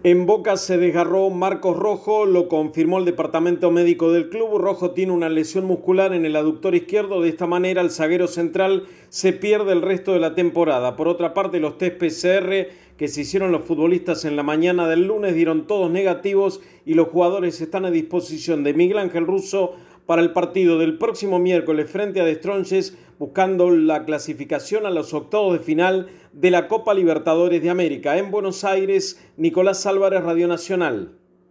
En Boca se desgarró Marcos Rojo, lo confirmó el departamento médico del club. Rojo tiene una lesión muscular en el aductor izquierdo, de esta manera el zaguero central se pierde el resto de la temporada. Por otra parte, los test PCR que se hicieron los futbolistas en la mañana del lunes dieron todos negativos y los jugadores están a disposición de Miguel Ángel Russo para el partido del próximo miércoles frente a The Strongest, buscando la clasificación a los octavos de final de la Copa Libertadores de América. En Buenos Aires, Nicolás Álvarez, Radio Nacional.